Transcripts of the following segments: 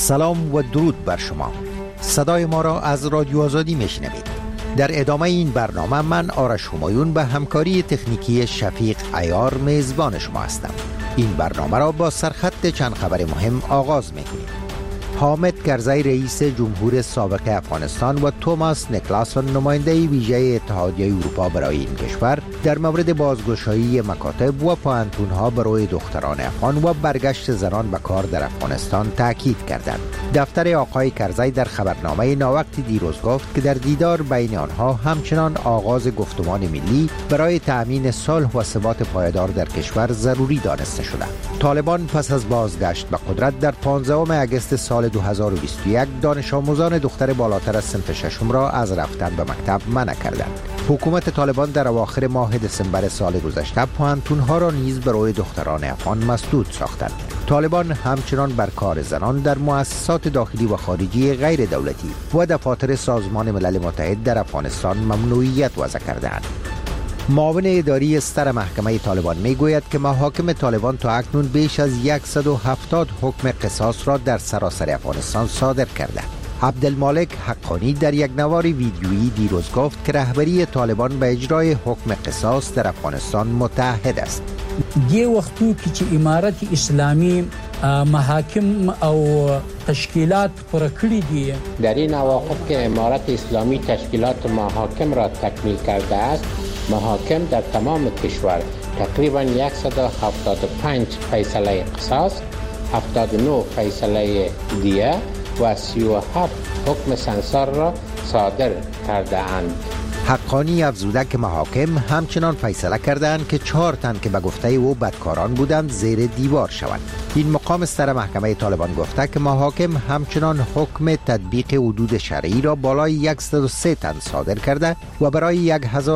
سلام و درود بر شما. صدای ما را از رادیو آزادی میشنوید. در ادامه این برنامه من آرش همایون به همکاری تکنیکی شفیق عیار میزبان شما هستم. این برنامه را با سرخط چند خبر مهم آغاز میکنیم. حامد کرزی رئیس جمهور سابق افغانستان و توماس نیکلاسون نماینده ویژه اتحادیه اروپا برای این کشور در مورد بازگشایی مکاتب و پوهنتون‌ها برای دختران افغان و برگشت زنان به کار در افغانستان تاکید کردند. دفتر آقای کرزی در خبرنامه ناوقت دیروز گفت که در دیدار بین آنها همچنان آغاز گفتمان ملی برای تأمین صلح و ثبات پایدار در کشور ضروری دانسته شده. طالبان پس از بازگشت به قدرت در 15 اگست سال 2021 دانش آموزان دختر بالاتر از صنف ششم را از رفتن به مکتب منع کردند. حکومت طالبان در اواخر ماه دسامبر سال گذشته پوهنتون‌ها را نیز برای دختران افغان مسدود ساختند. طالبان همچنان بر کار زنان در مؤسسات داخلی و خارجی غیر دولتی و دفاتر سازمان ملل متحد در افغانستان ممنوعیت وضع کردند. معاون اداری ستر محکمه طالبان میگوید که محاکم طالبان تا اکنون بیش از 170 حکم قصاص را در سراسر افغانستان صادر کرده. عبدالمالک حقانی در یک نوار ویدیویی دیروز گفت که رهبری طالبان به اجرای حکم قصاص در افغانستان متحد است. دی وختو که امارت اسلامی محاکم او تشکیلات پر کړی دي، در این اواخر که امارت اسلامی تشکیلات محاکم را تکمیل کرده است، محاکم در تمام کشور تقریبا 175 فیصله قصاص، 79 فیصله دیه و 37 حکم سنسار را صادر کرده اند. حقانی افزوده که محاکم همچنان فیصله کردند که 4 تن که به گفته او بدکاران بودند زیر دیوار شوند. این مقام ستر محکمه طالبان گفته که محاکم همچنان حکم تطبیق حدود شرعی را بالای 103 تن صادر کرده و برای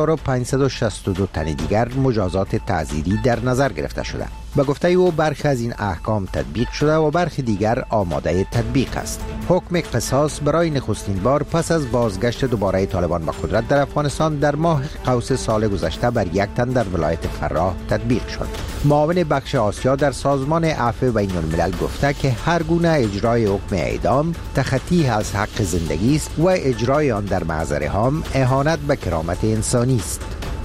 1562 تن دیگر مجازات تعزیری در نظر گرفته شده. به گفته او برخی از این احکام تطبیق شده و برخی دیگر آماده تطبیق است. حکم قصاص برای نخستین بار پس از بازگشت دوباره طالبان به قدرت در افغانستان در ماه قوس سال گذشته بر 1 تن در ولایت فراه تطبیق شد. معاون بخش آسیا در سازمان عفو بین الملل گفته که هر گونه اجرای حکم اعدام تخطی از حق زندگی است و اجرای آن در محضر حام اهانت به کرامت انسانی است.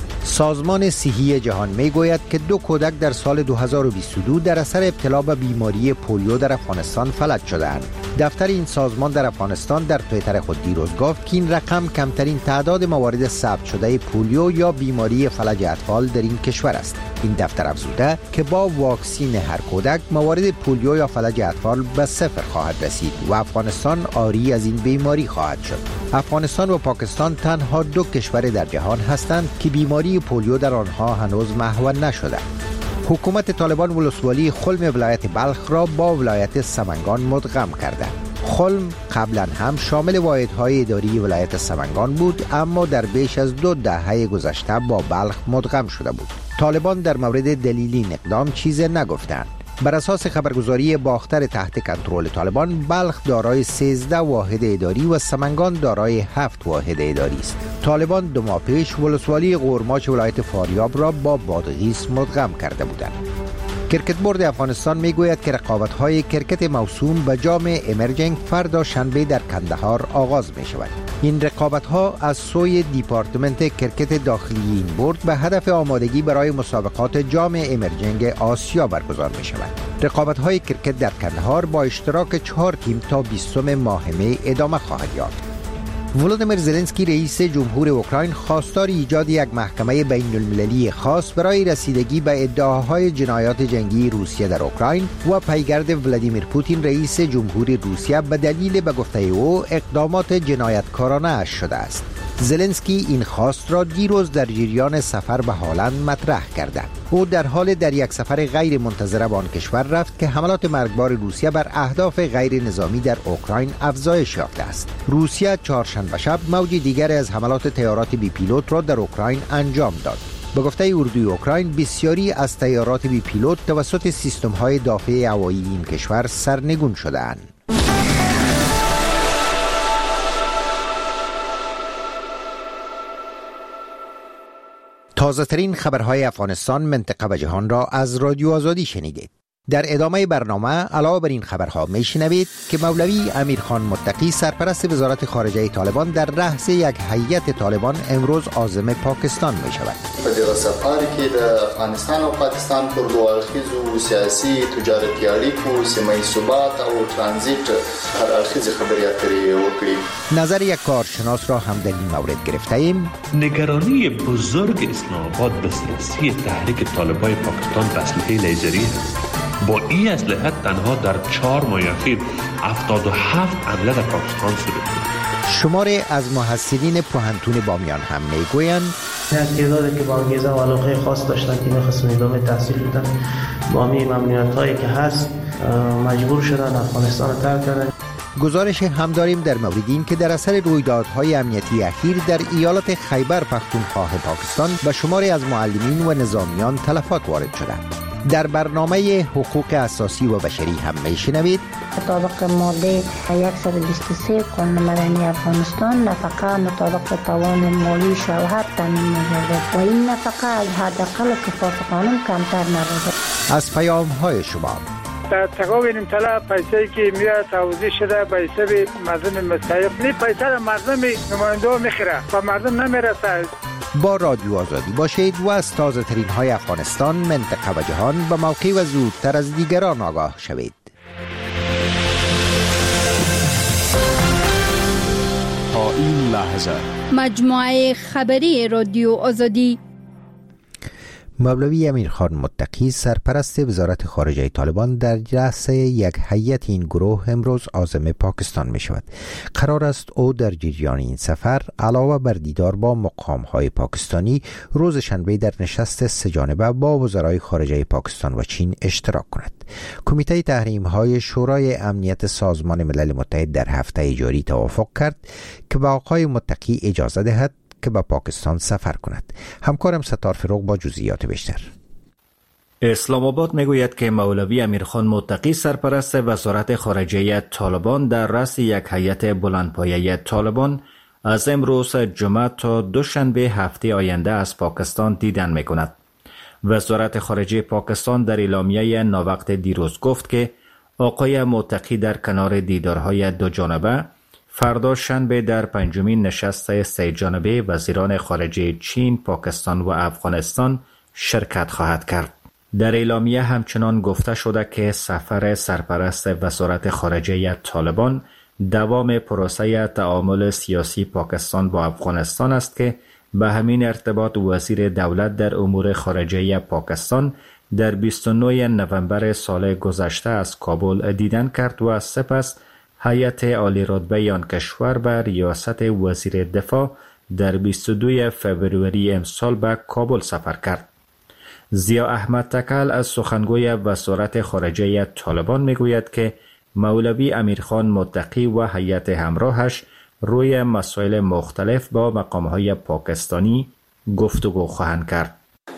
سازمان صحی جهان میگوید که 2 کودک در سال 2022 در اثر ابتلا به بیماری پولیو در افغانستان فلج شدند. دفتر این سازمان در افغانستان در توییتر خود دیروز گفت که این رقم کمترین تعداد موارد ثبت شده پولیو یا بیماری فلج اطفال در این کشور است. این دفتر افزوده که با واکسین هر کودک موارد پولیو یا فلج اطفال به 0 خواهد رسید و افغانستان عاری از این بیماری خواهد شد. افغانستان و پاکستان تنها 2 کشور در جهان هستند که بیماری پولیو در آنها هنوز محو نشده. حکومت طالبان ولسوالی خلم ولایت بلخ را با ولایت سمنگان مدغم کرده. خلم قبلا هم شامل واحدهای اداری ولایت سمنگان بود، اما در بیش از 2 دهه گذشته با بلخ مدغم شده بود. طالبان در مورد دلیل این اقدام چیزی نگفتند. بر اساس خبرگزاری باختر تحت کنترل طالبان، بلخ دارای 13 واحد اداری و سمنگان دارای 7 واحد اداری است. طالبان 2 ماه پیش ولسوالی قورماچ ولایت فاریاب را با بادغیس مدغم کرده بودند. کرکت بورد افغانستان میگوید که رقابت‌های کرکت موسوم به جام امرجنگ فردا شنبه در کندهار آغاز می شود. این رقابت‌ها از سوی دیپارتمنت کرکت داخلی این بورد به هدف آمادگی برای مسابقات جام امرجنگ آسیا برگزار می شود. رقابت‌های کرکت در کندهار با اشتراک 4 تیم تا 20 ماه می ادامه خواهد یافت. ولودیمیر زلنسکی رئیس جمهور اوکراین خواستار ایجاد یک محکمه بین المللی خاص برای رسیدگی به ادعاهای جنایات جنگی روسیه در اوکراین و پیگرد ولادیمیر پوتین رئیس جمهور روسیه به دلیل به گفته او اقدامات جنایتکارانه اش شده است. زلنسکی این خواست را دیروز در جریان سفر به هالند مطرح کرده. او در حال در یک سفر غیر منتظره به آن کشور رفت که حملات مرگبار روسیه بر اهداف غیر نظامی در اوکراین افزایش یافته است. روسیه چهارشنبه شب موج دیگری از حملات طیارات بی پیلوت را در اوکراین انجام داد. به گفته اردوی اوکراین، بسیاری از طیارات بی پیلوت توسط سیستم‌های دافع هوایی این کشور سرنگون شده‌اند. تازه ترین خبرهای افغانستان، منطقه و جهان را از رادیو آزادی شنیدید. در ادامه برنامه علاوه بر این خبرها میشنوید که مولوی امیرخان متقی سرپرست وزارت خارجه طالبان در رأس یک هیئت طالبان امروز عازم پاکستان می شود. په دغه سفر کې د افغانستان او پاکستان پر دوه اړخیزو سیاسي تجارتي اړیکو سیمه ثبات او ترانزیت هر اړخیزه خبرې اترې وکړي. نظر یک کارشناس را هم در این مورد گرفته ایم. نگرانی بزرگ اسلام آباد به سیاسی تحریک طالبان پاکستان به اسلحه لیزری است. با این اسلحه تنها در 4 ماه اخیر 77 حمله در پاکستان شده. شماری از محصلین پوهنتون بامیان هم میگویند تعدادی که با انگیزه و علاقه خاص داشتن که می‌خواستن ادامه تحصیل بدن با همین ممنوعیت‌هایی که هست مجبور شدن افغانستان رو ترک کردن. گزارش هم داریم در مورد این که در اثر رویدادهای امنیتی اخیر در ایالت خیبر پختونخوا پاکستان به شماری از معلمین و نظامیان تلفات وارد شده. در برنامه حقوق اساسی و بشری هم میشنوید مطابق ماده 123 قانون مدنی افغانستان نفقه مطابق توان مالی شوهر تامین می‌گردد و این نفقه از حداقل کفاف قانون کمتر نباشد. از پیام‌های شما در تقابل طلب پیسه‌ای که میاد توزیع شده به حساب مردم مستحق نه پیسه مردم نماینده میخره و مردم نمیرسه. با رادیو آزادی باشید و از تازه ترین های افغانستان، منطقه و جهان به موقع و زودتر از دیگران آگاه شوید. تا این لحظه مجموعه خبری رادیو آزادی. مولوی امیرخان متقی سرپرست وزارت خارجه طالبان در رأس یک هیئت این گروه امروز عازم پاکستان می شود. قرار است او در جریان این سفر علاوه بر دیدار با مقام‌های پاکستانی روز شنبه در نشست سه‌جانبه با وزرای خارجه پاکستان و چین اشتراک کند. کمیته تحریم‌های شورای امنیت سازمان ملل متحد در هفته جاری توافق کرد که به آقای متقی اجازه دهد که به پاکستان سفر کند. همکارم ستار فروغ با جزئیات بیشتر. اسلام آباد میگوید که مولوی امیرخان متقی سرپرست وزارت خارجه طالبان در رأس یک هیئت بلندپایه طالبان از امروز جمعه تا دوشنبه هفته آینده از پاکستان دیدن میکند. وزارت خارجه پاکستان در اعلامیه ناوقت دیروز گفت که آقای متقی در کنار دیدارهای دو جانبه فردا شنبه در 5مین نشست سه‌جانبه وزیران خارجه چین، پاکستان و افغانستان شرکت خواهد کرد. در اعلامیه همچنان گفته شده که سفر سرپرست وزارت خارجه طالبان دوام پروسه تعامل سیاسی پاکستان با افغانستان است که به همین ارتباط وزیر دولت در امور خارجه پاکستان در 29 نوامبر سال گذشته از کابل دیدن کرد و سپس هیئت عالی رتبه آن کشور به ریاست وزیر دفاع در 22 فوریه امسال به کابل سفر کرد. ضیا احمد تکل از سخنگوی وزارت خارجه طالبان میگوید که مولوی امیرخان متقی و هیئت همراهش روی مسائل مختلف با مقام‌های پاکستانی گفتگو خواهند کرد.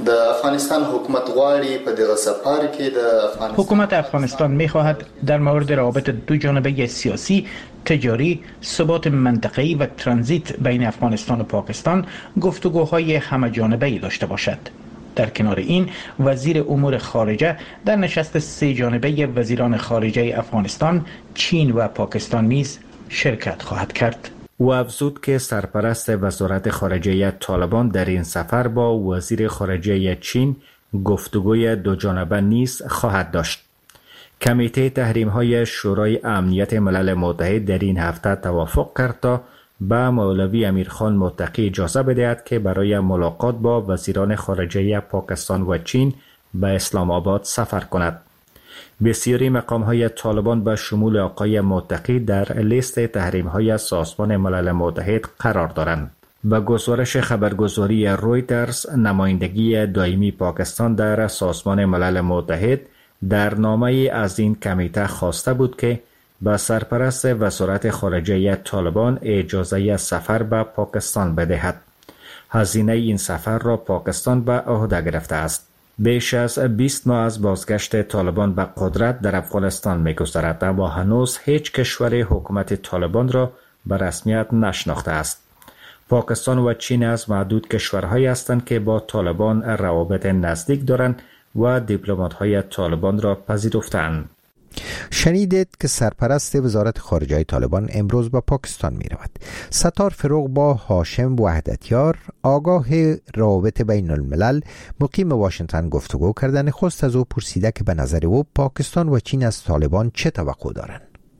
حکومت افغانستان می‌خواهد در مورد روابط دو جانبه سیاسی، تجاری، ثبات منطقه‌ای و ترانزیت بین افغانستان و پاکستان گفتگوهای همه‌جانبه‌ای داشته باشد. در کنار این وزیر امور خارجه در نشست سه‌جانبه وزیران خارجه افغانستان، چین و پاکستان نیز شرکت خواهد کرد. او افزود که سرپرست وزارت خارجه طالبان در این سفر با وزیر خارجه چین گفتگوی دو جانبه نیز خواهد داشت. کمیته تحریم‌های شورای امنیت ملل متحد در این هفته توافق کرد تا به مولوی امیرخان متقی اجازه بدهد که برای ملاقات با وزیران خارجه پاکستان و چین به اسلام آباد سفر کند. بسیاری مقام‌های طالبان به شمول آقای متقی در لیست تحریم‌های سازمان ملل متحد قرار دارند. به گزارش خبرگزاری رویترز، نمایندگی دائمی پاکستان در سازمان ملل متحد در نامه‌ای از این کمیته خواسته بود که به سرپرست وزارت خارجه طالبان اجازه سفر به پاکستان بدهد. هزینه این سفر را پاکستان به عهده گرفته است. بیش از 20 ماه از بازگشت طالبان به قدرت در افغانستان می‌گذرد و هنوز هیچ کشور حکومت طالبان را به رسمیت نشناخته است. پاکستان و چین از معدود کشورهایی هستند که با طالبان روابط نزدیک دارند و دیپلمات‌های طالبان را پذیرفتند. شنیدید که سرپرست وزارت خارجه طالبان امروز به پاکستان می رود. ستار فروغ با هاشم وحدتیار آگاه روابط بین الملل مقیم واشنگتن گفتگو کردن خست از او پرسیده که به نظر او پاکستان و چین از طالبان چه توقع دارند.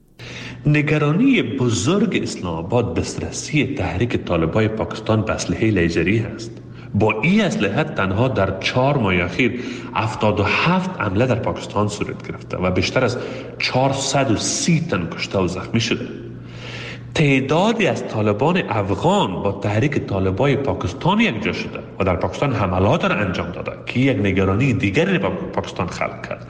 نگرانی بزرگ اسلام آباد دسترسی تحریک طالبان پاکستان به اسلحه لیزری است. با این اسلحه تنها در 4 ماه اخیر 77 حمله در پاکستان صورت گرفته و بیشتر از 430 تن کشته و زخمی شده. تعدادی از طالبان افغان با تحریک طالبان پاکستان یکجا شده و در پاکستان حملات را انجام داده که یک نگرانی دیگری با پاکستان خلق کرده.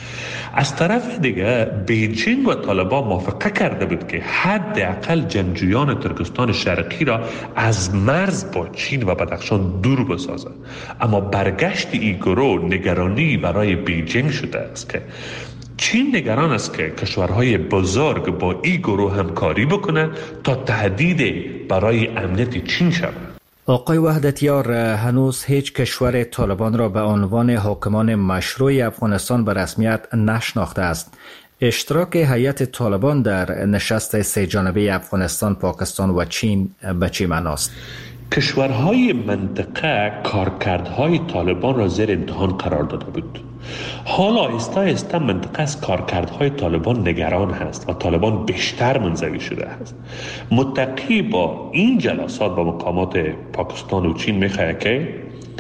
از طرف دیگه بیجینگ و طالبان موافقه کرده بود که حداقل جنگجویان ترکستان شرقی را از مرز با چین و بدخشان دور بسازد. اما برگشت این گروه نگرانی برای بیجینگ شده است که چین نگران است که کشورهای بزرگ با این گروه همکاری بکنه تا تهدید برای امنیت چین شود. آقای وحدتیار، هنوز هیچ کشور طالبان را به عنوان حاکمان مشروع افغانستان به رسمیت نشناخته است. اشتراک هیئت طالبان در نشست 3 جانبه افغانستان، پاکستان و چین به چه معناست؟ کشورهای منطقه کارکردهای طالبان را زیر امتحان قرار داده بود. حالا آهسته منطقه از کارکردهای طالبان نگران هست و طالبان بیشتر منزوی شده است. متقی با این جلسات با مقامات پاکستان و چین میخواهد که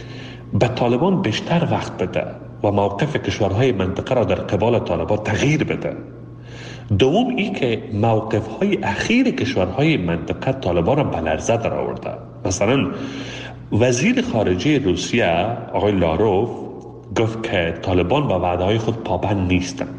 به طالبان بیشتر وقت بده و موقف کشورهای منطقه را در قبال طالبان تغییر بده. دوم ای که موقفهای اخیر کشورهای منطقه طالبان را به لرزه در آورده. مثلا وزیر خارجه روسیه آقای لاروف گفت که طالبان با وعده‌های خود پابند نیستند.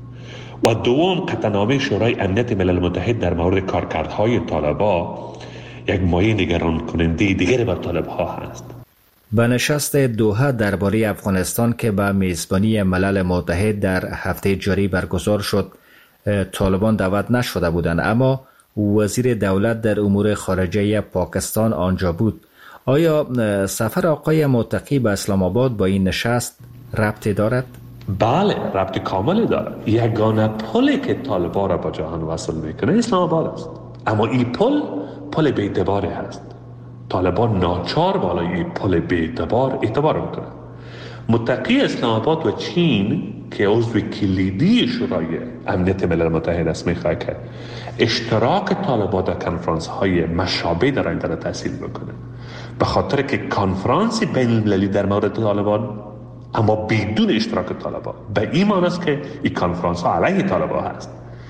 و دوم قطعنامه شورای امنیت ملل متحد در مورد کارکردهای طالبان یک مایه نگران کننده دیگری بر طالب‌ها هست. به نشست دوحه درباره افغانستان که به میزبانی ملل متحد در هفته جاری برگزار شد، طالبان دعوت نشده بودند، اما وزیر دولت در امور خارجه پاکستان آنجا بود. آیا سفر آقای متقی به اسلام آباد با این نشست ربطی دارد؟ بله، ربط کاملی دارد. یگانه پلی که طالبان را با جهان وصل میکنه اسلام آباد است، اما این پل بی‌اعتباری هست. طالبان ناچار بالای این پل بی‌اعتبار اعتبار میکنه. متقی اسلام آباد و چین که عضو کلیدی شورای امنیت ملل متحد است میخواد که اشتراک طالبان در کنفرانس های مشابه در آینده را تحصیل بکنه، به خاطر که کنفرانسی بین المللی در مورد طالبان اما بدون اشتراک طالبان به این معنی است که این کنفرانس ها علیه طالبان هست.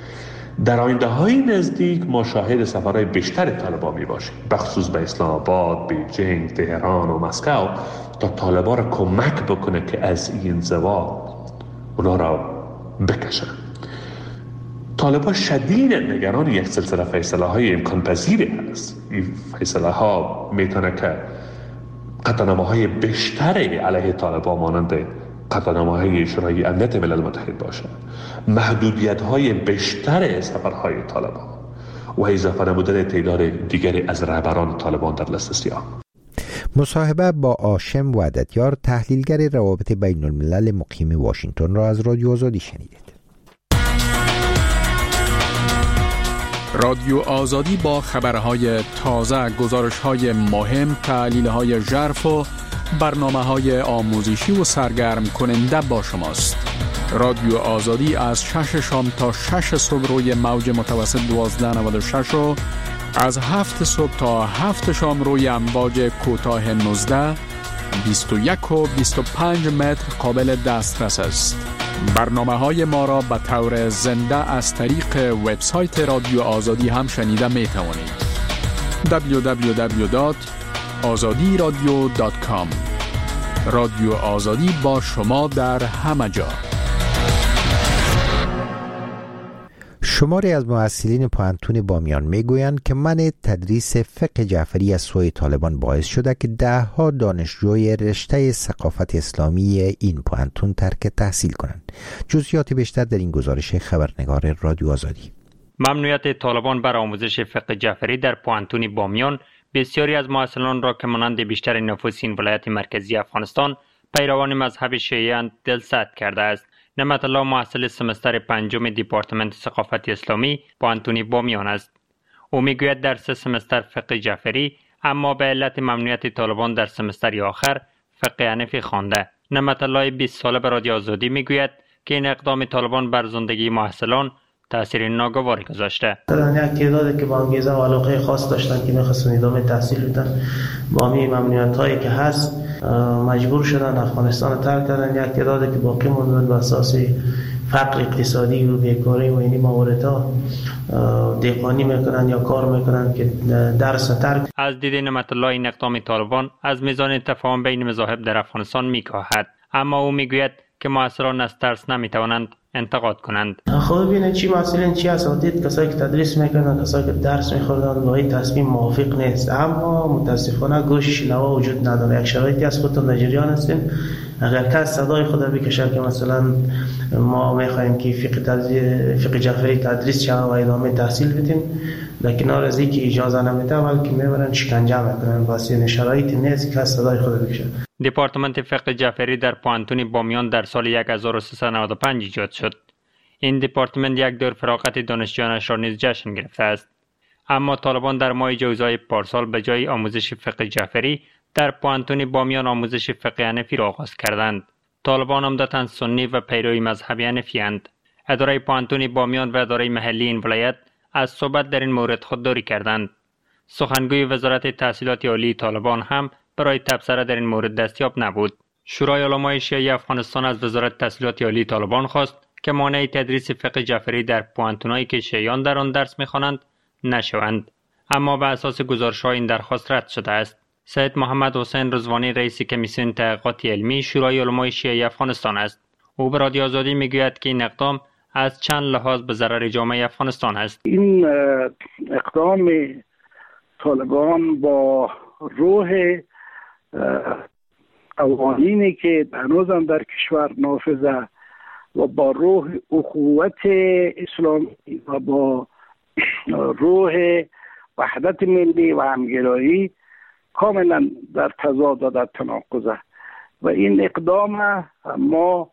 در آینده های نزدیک ما شاهد سفرهای بیشتر طالبان می باشیم، بخصوص به اسلام آباد، بیجینگ، تهران و مسکو، تا طالبان را کمک بکنه که از این انزوا اونا را بکشن. طالبان شدید نگران یک سلسله فیصله های امکان پذیری هست. این فیصله ها میتونه که قطعنامه های بیشتری علیه طالبان مانند قطعنامه های شورای امنیت ملل متحد باشه، محدودیت های بیشتر سفرهای طالبان و اضافه نمودن تعداد دیگری از رهبران طالبان در لیست سیاه. مصاحبه با هاشم وحدتیار، تحلیلگر روابط بین الملل مقیم واشنگتن را از رادیو آزادی شنیدید. رادیو آزادی با خبرهای تازه، گزارش‌های مهم، تحلیل‌های ژرف و برنامه‌های آموزشی و سرگرم کننده با شماست. رادیو آزادی از 6 شام تا 6 صبح روی موج متوسط 1296 و از 7 صبح تا 7 شام روی امواج کوتاه 19 21 و 25 متر قابل دسترس است. برنامه‌های ما را به طور زنده از طریق وبسایت رادیو آزادی هم شنیده می توانید. www.azadiradio.com. رادیو آزادی با شما در همه جا. شماری از مؤسسین پوهنتون بامیان میگویند که منع تدریس فقه جعفری از سوی طالبان باعث شده که 10 دانشجوی رشته ثقافت اسلامی این پوهنتون ترک تحصیل کنند. جزئیات بیشتر در این گزارش خبرنگار رادیو آزادی. ممنوعیت طالبان بر آموزش فقه جعفری در پوهنتون بامیان بسیاری از مؤسسان را که مانند بیشتر نفوس این ولایت مرکزی افغانستان پیروان مذهب شیعه دلصد کرده است. نعمت الله محصل سمستر پنجم دیپارتمنت ثقافت اسلامی پانتونی بامیان است. او میگوید در 3 سمستر فقه جعفری، اما به علت ممنوعیت طالبان در سمستر آخر فقه حنفی خوانده. نعمت الله 20 ساله به رادیو آزادی میگوید که این اقدام طالبان بر زندگی محصلان تاثیر ناگواری گذاشته. یک تعدادی که با انگیزه و علاقه خاص داشتن که می‌خواستن ادامه تحصیل بدن، با همین ممنوعیت‌هایی که هست مجبور شدن افغانستان رو ترک کردن. یک تعدادی که باقی موندن به اساس فقر اقتصادی و بیکاری و این مواردها دهقانی میکنن یا کار میکنن که درس ترک. از دید نعمت الله این اقدام طالبان از میزان تفاهم بین مذاهب در افغانستان میکاهد، اما او میگوید که معاصران از ترس نمیتوانند انتقاد کنند. خب ببینید چی مسئله چی اساتید، کسایی که تدریس میکنن، کسایی که درس میخوردن با این تصمیم موافق نیست، اما متاسفانه گوش شنوا وجود نداره. یک شرایطی از خودتون نجریان هستین، اگر کس صدای خود بکشه که مثلا ما میخوایم که فقه جعفری تدریس شود و ادامه تحصیل بدیم، در کنار از اینکه اجازه نمیده بلکه میبرن شکنجه میکنن، واسه شرایطی نیست که کس صدای خود بکشه. دپارتمنت فقه جعفری در پانتون بامیان در سال 1395 ایجاد شد. این دپارتمنت یک دور فراغت دانشجویانش را نیز جشن گرفته است. اما طالبان در ماه جوزای پارسال به جای آموزش فقه جعفری در پانتون بامیان آموزش فقه حنفی را آغاز کردند. طالبان عمدتاً سنی و پیروی مذهب حنفی اند. اداره پانتون بامیان و اداره محلی این ولایت از صحبت در این مورد خودداری کردند. سخنگوی وزارت تحصیلات عالی طالبان هم برای تبصره در این مورد دستیاب نبود. شورای علمای شیعه افغانستان از وزارت تحصیلات عالی طالبان خواست که مانع تدریس فقه جعفری در پوانتونایی که شیعیان در آن درس می‌خوانند نشوند، اما به اساس گزارش‌های این درخواست رد شده است. سید محمد حسین رضوانی رئیس کمیسیون تحقیقات علمی شورای علمای شیعه افغانستان است. او به رادیو آزادی میگوید که این اقدام از چند لحاظ به ضرر جامعه افغانستان است. این اقدام طالبان با روح قوانینی که هنوزم در کشور نافذه و با روح اخوت اسلامی و با روح وحدت ملی و همگرایی کاملا در تضاد و در تناقضه و این اقدام ما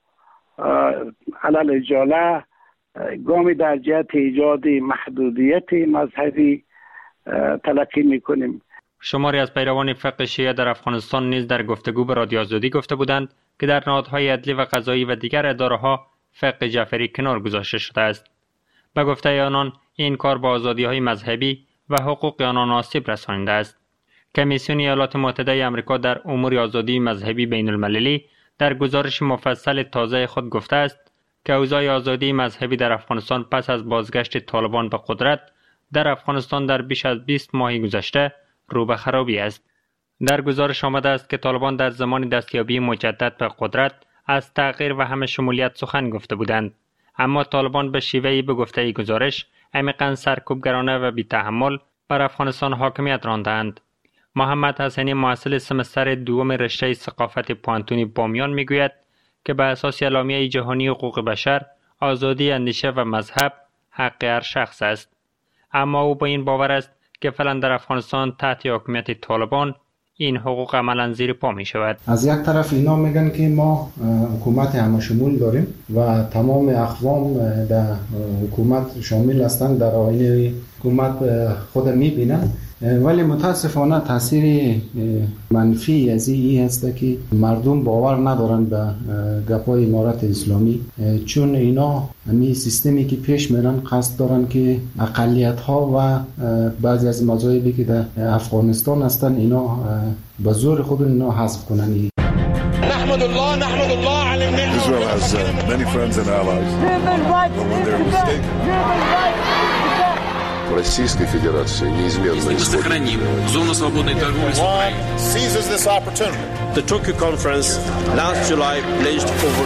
علل اجاله گامی در جهت ایجاد محدودیت مذهبی تلقی میکنیم. شماری از پیروان فقه شیعه در افغانستان نیز در گفتگو به رادیو آزادی گفته بودند که در نهادهای عدلی و قضایی و دیگر اداره‌ها فقه جعفری کنار گذاشته شده است. به گفته آنان این کار با آزادی‌های مذهبی و حقوق آنان آسیب رسانیده است. کمیسیون ایالات متحده آمریکا در امور آزادی مذهبی بین المللی در گزارش مفصل تازه خود گفته است که اوضاع آزادی مذهبی در افغانستان پس از بازگشت طالبان به قدرت در افغانستان در بیش از 20 ماه گذشته رو به خرابی است. در گزارش آمده است که طالبان در زمان دستیابی مجدد به قدرت از تغییر و همه شمولیت سخن گفته بودند، اما طالبان به شیوهی به گفته گزارش عمیقاً سرکوبگرانه و بی‌تحمل بر افغانستان حاکمیت راندند. محمد حسینی محصل سمستر دوم رشته ثقافت پانتون بامیان میگوید که به اساس اعلامیه جهانی حقوق بشر آزادی اندیشه و مذهب حق هر شخص است، اما او با این باور است که فعلا در افغانستان تحت حاکمیت طالبان این حقوق عملاً زیر پا می شود. از یک طرف اینا میگن که ما حکومت همشمول داریم و تمام اقوام در حکومت شامل هستند، در آینه حکومت خود میبینن، ولی متاسفانه تاثیر منفی از این هست که مردم باور ندارن به گپای امارت اسلامی، چون اینا همین سیستمی که پیش میرن قصد دارن که اقلیت ها و بعضی از مذاهبی که در افغانستان هستن اینا به زور خود اینا حذف کنن. نحمد الله على الملك. Israel has many friends and allies. But when they're mistaken. Российской Федерации неизменно сохраним зону свободной торговли с Украиной. Seizes this opportunity. The Tokyo conference last July pledged over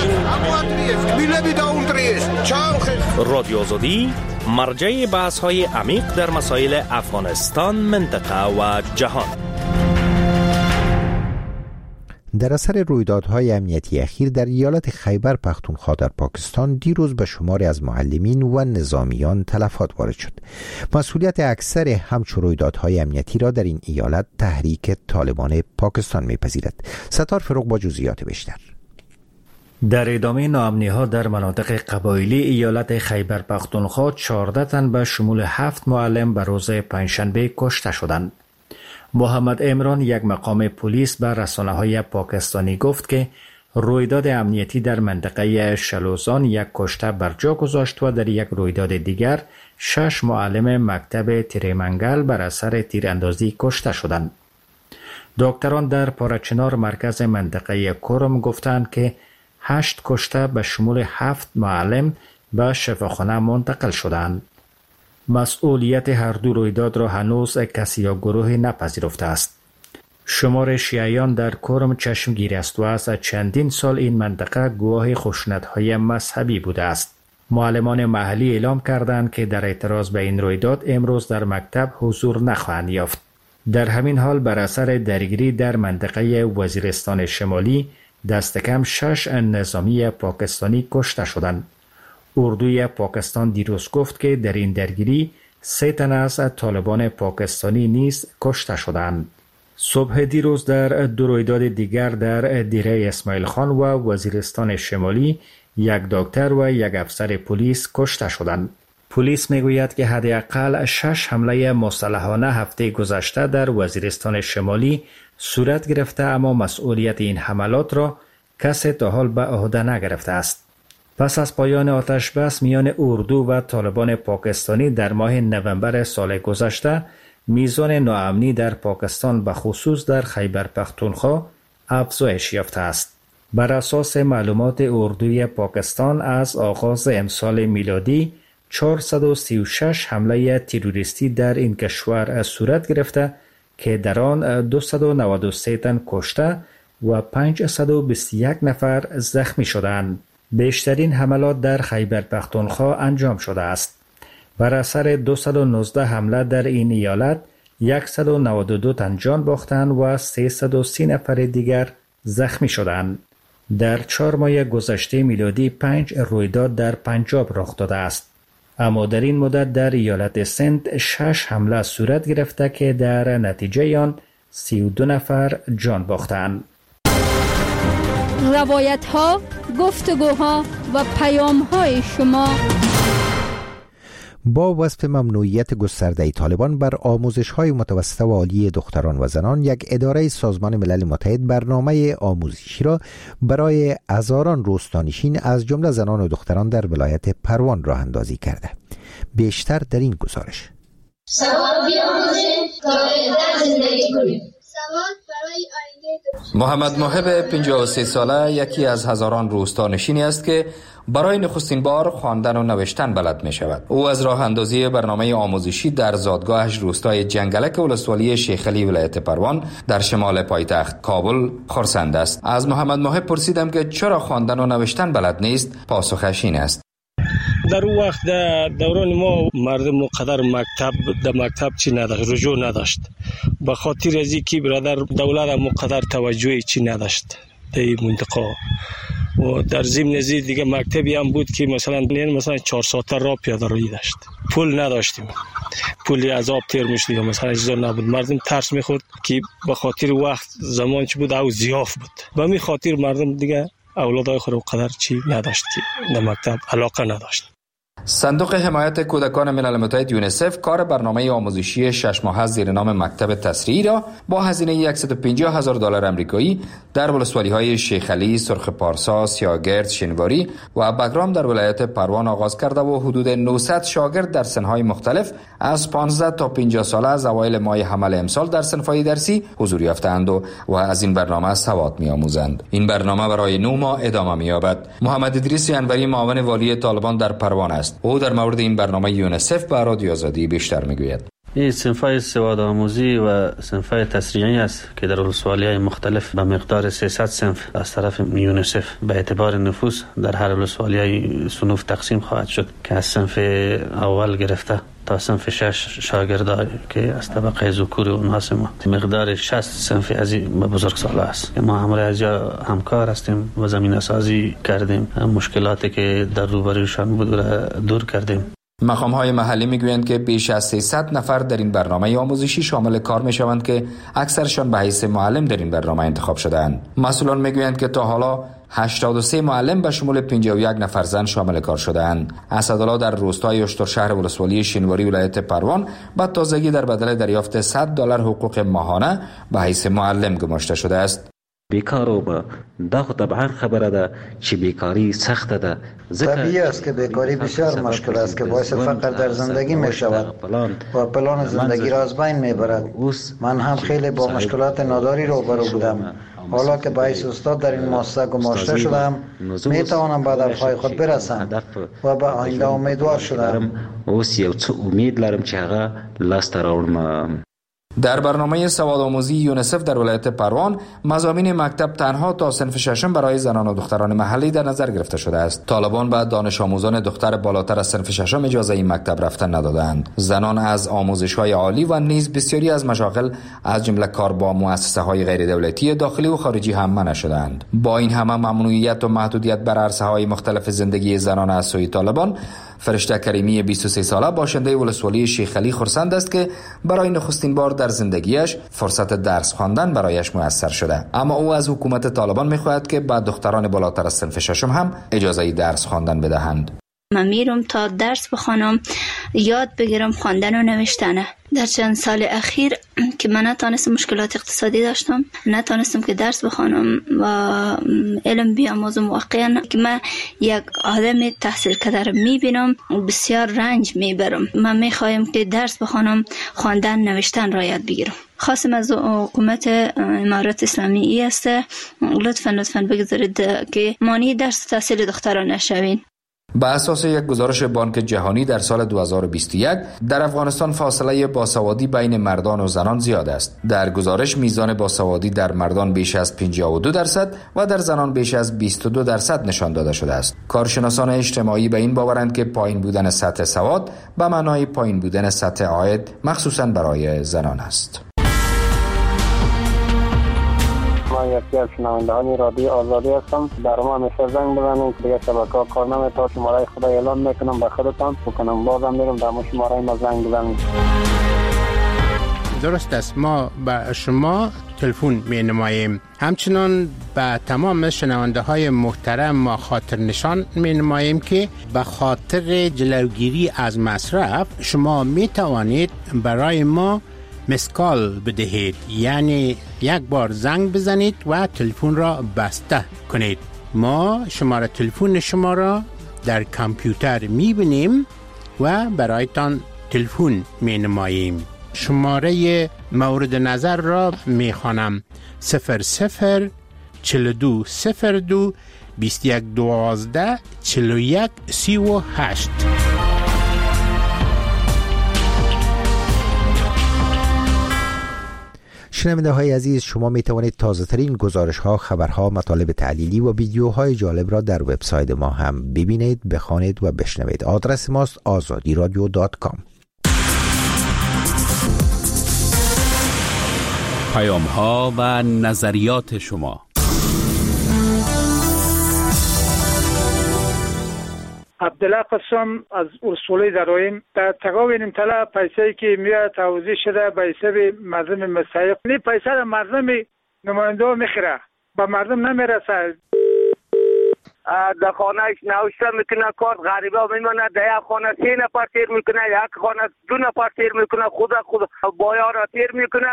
16 رادیو آزادی مرجع بحث‌های عمیق در مسائل افغانستان، منطقه و جهان. در اثر رویدادهای امنیتی اخیر در ایالت خیبر پختونخوا در پاکستان دیروز به شماری از معلمین و نظامیان تلفات وارد شد. مسئولیت اکثر همچون رویدادهای امنیتی را در این ایالت تحریک طالبان پاکستان می‌پذیرد. ستار فروغ با جزئیات بیشتر. در ادامه ناامنی‌ها در مناطق قبایلی ایالت خیبر پختونخوا 14 تن به شمول 7 معلم به روز پنجشنبه کشته شدند. محمد عمران، یک مقام پلیس، به رسانه‌های پاکستانی گفت که رویداد امنیتی در منطقه شلوزان یک کشته بر جا گذاشت و در یک رویداد دیگر 6 معلم مکتب تیرمنگل بر اثر تیراندازی کشته شدند. دکتران در پارچنار مرکز منطقه کرم گفتند که 8 کشته به شمول 7 معلم به شفاخانه منتقل شدند. مسئولیت هر دو رویداد را هنوز کسی یا گروهی نپذیرفته است. شمار شیعیان در کرم چشمگیر است و از چندین سال این منطقه گواه خشونت‌های مذهبی بوده است. معلمان محلی اعلام کردند که در اعتراض به این رویداد امروز در مکتب حضور نخواهند یافت. در همین حال بر اثر درگیری در منطقه وزیرستان شمالی دست کم 6 نظامی پاکستانی کشته شدند. اردوی پاکستان دیروز گفت که در این درگیری 3 تن از طالبان پاکستانی نیز کشته شدند. صبح دیروز در 2 رویداد دیگر در دیره اسماعیل خان و وزیرستان شمالی 1 دکتر و 1 افسر پلیس کشته شدند. پلیس میگوید که حداقل 6 حمله مسلحانه هفته گذشته در وزیرستان شمالی صورت گرفته، اما مسئولیت این حملات را کسی تا حال به عهده نگرفته است. پس از پایان آتش بس میان اردو و طالبان پاکستانی در ماه نوامبر سال گذشته، میزان ناامنی در پاکستان به خصوص در خیبر پختونخوا افزایش یافته است. بر اساس معلومات اردوی پاکستان از آغاز امسال میلادی 436 حمله تروریستی در این کشور صورت گرفته که در آن 293 تن کشته و 521 نفر زخمی شدند. بیشترین حملات در خیبر پختونخوا انجام شده است. بر اثر 219 حمله در این ایالت 192 تن جان باختند و 330 نفر دیگر زخمی شدند. در 4 ماه گذشته میلادی 5 رویداد در پنجاب رخ داده است. اما در این مدت در ایالت سند 6 حمله صورت گرفته که در نتیجه آن 32 نفر جان باختند. روایت ها، گفتگوها و پیام های شما. با وصف ممنوعیت گسترده طالبان بر آموزش‌های متوسطه و عالی دختران و زنان، یک اداره سازمان ملل متحد برنامه آموزشی را برای هزاران روستانشین از جمله زنان و دختران در ولایت پروان راه اندازی کرده. بیشتر در این گزارش. سواد بیاموزیم تا بهتر زندگی کنیم. محمد محب 53 ساله یکی از هزاران روستانشینی است که برای نخستین بار خواندن و نوشتن بلد می شود. او از راه اندازی برنامه آموزشی در زادگاهش روستای جنگلک ولسوالی شیخ علی ولایت پروان در شمال پایتخت کابل خرسند است. از محمد محب پرسیدم که چرا خواندن و نوشتن بلد نیست. پاسخش این است: در وقت دوران ما مردم مقدر مکتب چی نداشت، رجوع نداشت. به خاطر از اینکه برادر دولت مقدر توجه چی نداشت در این منطقه و در ضمن نزدیک دیگه مکتبی هم بود که مثلا 4 ساعت راه پیاده روی داشت. پول نداشتیم، پولی از آب تیر میشد، مثلا اجازه نبود. مردم ترس میخورد که به خاطر وقت زمان چی بود او زیاف بود. به می خاطر مردم دیگه اولادای خود قدر چی نداشت که در مکتب علاقه نداشت. صندوق حمایت کودکان ملل متحد یونیسف کار برنامه آموزشی 6 ماهه زیر نام مکتب تسریعی را با هزینه $150,000 آمریکایی در ولسوالی‌های شیخ علی، سرخ پارسا، سیاگرد، شنواری و بگرام در ولایت پروان آغاز کرده و حدود 900 شاگرد در سنهای مختلف از 15 تا 50 ساله از اوایل ماه حمل امسال در صنف‌های درسی حضور یافتند و از این برنامه سواد می‌آموزند. این برنامه برای 9 ماه ادامه می‌یابد. محمد ادریس انوری معاون والی طالبان در پروان است. او در مورد این برنامه یونیسف به رادیو آزادی بیشتر میگوید. این صنف‌های سواد آموزی و صنف‌های تسریعی است که در ولسوالی‌های مختلف به مقدار 300 صنف از طرف یونیسف به اعتبار نفوس در هر ولسوالی‌های صنوف تقسیم خواهد شد که از صنف اول گرفته تا صنف 6 شاگردای که از طبقه ذکور اونها هستیم. مقدار 60 صنف از بزرگسالا است که ما همراه از همکار هستیم و زمینه سازی کردیم. مشکلاتی که در روبرویشان بود را دور کردیم. مقام‌های محلی میگویند که بیش از 300 نفر در این برنامه آموزشی شامل کار میشوند که اکثرشان به حیث معلم در این برنامه انتخاب شده‌اند. مسئولان میگویند که تا حالا 83 معلم به شمول 51 نفر زن شامل کار شده‌اند. اسدالله در روستای اشترشهر ولسوالی شینواری ولایت پروان به تازگی در بدل دریافت $100 حقوق ماهانه به حیث معلم گماشته شده است. بیکارو با دا خود طبعا خبره ده چی بیکاری سخت ده. طبیعی است که بیکاری بسیار مشکل است که باعث فقر در زندگی می شود و پلان زندگی را از بین می برد. من هم خیلی با مشکلات ناداری روبرو بودم. حالا که باعث استاد در این مؤسسه گماشته شدم می توانم به هدفهای خود برسم و به آینده امیدوار شدم. امید لرم چې هغه لاسته راوړم. در برنامه سوادآموزی یونیسف در ولایت پروان مضامین مکتب تنها تا صنف ششم برای زنان و دختران محلی در نظر گرفته شده است. طالبان به دانش آموزان دختر بالاتر از صنف ششم اجازه این مکتب رفتن ندادند. زنان از آموزش‌های عالی و نیز بسیاری از مشاغل از جمله کار با مؤسسه‌های غیر دولتی داخلی و خارجی هم منع شدند. با این همه ممنوعیت و محدودیت بر عرصه‌های مختلف زندگی زنان از سوی طالبان، فرشته کریمی 23 ساله باشنده ولسوالی شیخ علی خرسند است که برای نخستین بار در زندگیش فرصت درس خواندن برایش میسر شده، اما او از حکومت طالبان میخواهد که به دختران بالاتر از صنف ششم هم اجازه درس خواندن بدهند. من میرم تا درس بخوانم، یاد بگیرم خواندن و نوشتن. در چند سال اخیر که من نتانستم، مشکلات اقتصادی داشتم، نتانستم که درس بخوانم و علم بیاموزم. واقعا که من یک آدم تحصیل کرده را میبینم بسیار رنج میبرم. من میخوایم که درس بخوانم، خواندن نوشتن را یاد بگیرم. خواستم از حکومت امارات اسلامی ای است لطفاً بگذارید که مانع درس تحصیل دختران نشوین. به اساس یک گزارش بانک جهانی در سال 2021 در افغانستان فاصله باسوادی بین مردان و زنان زیاد است. در گزارش میزان باسوادی در مردان بیش از 52% و در زنان بیش از 22% نشان داده شده است. کارشناسان اجتماعی به این باورند که پایین بودن سطح سواد به معنای پایین بودن سطح عاید مخصوصاً برای زنان است. یکی از شنوندگان رادیو آزادی هستم. در ما همیشه زنگ بزنید که دیگه شبکه‌ها کار نمی‌کنه. شماره خدا اعلان میکنم به خودتان بکنم، بازم میرم در شماره ما زنگ بزنید. درست است، ما به شما تلفن می‌نماییم. همچنان به تمام شنونده های محترم ما خاطر نشان می‌نماییم که به خاطر جلوگیری از مصرف شما می‌توانید برای ما مسکال بدهید، یعنی یک بار زنگ بزنید و تلفن را بسته کنید. ما شماره تلفن شما را در کامپیوتر میبینیم و برایتان تلفن مینماییم. شماره مورد نظر را میخوانم: 00 42 02 21 12 41 38. شنونده های عزیز، شما می توانید تازه ترین گزارش ها، خبرها، مطالب تحلیلی و ویدیوهای جالب را در وبسایت ما هم ببینید، بخوانید و بشنوید. آدرس ماست azadiradio.com. پیام ها و نظریات شما. عبدالله قسم از ولسوالی درایم. در تقاوین امتلا پیسه‌ای که میاد توزیع شده به حساب مردم مستحق. این پیسه را مردم نماینده میخره، به مردم نمیرسه. در خانهش نوشته میکنه کارت غریبا میمونه، در یک خانه 3 نفر تیر میکنه، یک خانه 2 نفر تیر میکنه، خود بایا را تیر میکنه.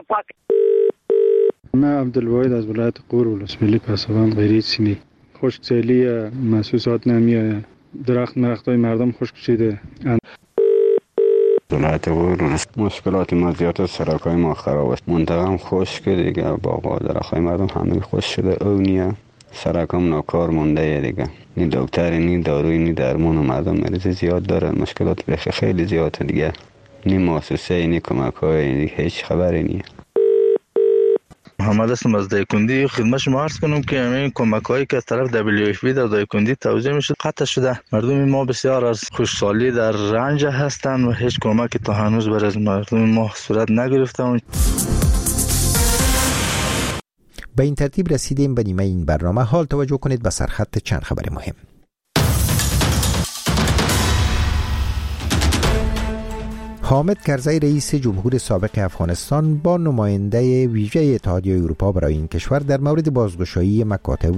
من عبدالواحد از ولایت غور ولسوالی پسابند غیری سیمی. خشکسالی محسوسات نمیاد، درختای مردم خشک شده. ولایت غور مشکلات ما زیاد است، سرکای ما خراب است، منطقه هم خشک دیگه، باغ و درختای مردم همه خشک شده. اونیه سرکام ناکار مونده دیگه، نی دکتر نی داروی نی درمان و مردم مریض زیاد داره، مشکلات بخی خیلی زیاده دیگه. نی مؤسسه نی کمک های هیچ خبری نیست. محمد هستم از دایکندی. خدمت شما عرض کنم که همین کمک هایی که از طرف WFP در دایکندی توزیع میشه قطع شده. مردم ما بسیار از خوشحالی در رنج هستند و هیچ کمکی تا هنوز برای مردم ما صورت نگرفته. به این ترتیب رسیدیم به نیمه این برنامه. حال توجه کنید به سرخط چند خبر مهم. حامد کرزی رئیس جمهور سابق افغانستان با نماینده ویژه اتحادیه اروپا برای این کشور در مورد بازگشایی مکاتب